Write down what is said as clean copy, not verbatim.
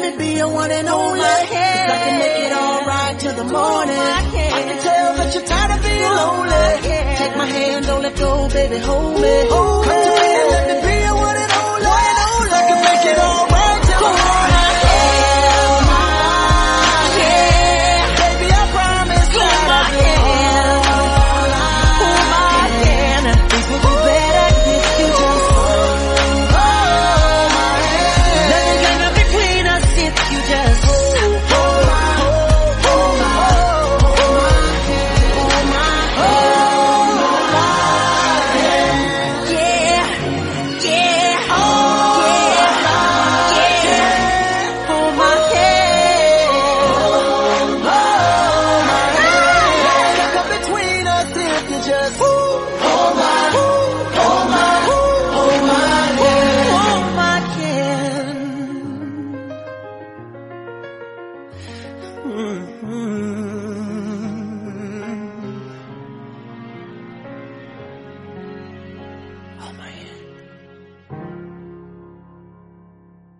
me be your one and only. 'Cause I can make it all right till the morning. I can tell that you're tired of being lonely. Take my hand, don't let go, baby, hold me. Come to me and let me be your one and only. I can make it all right till the morning. Baby, I promise that I will. Hold my hand. Things will be better if you just hold my hand. Nothing's gonna between us if you just hold my just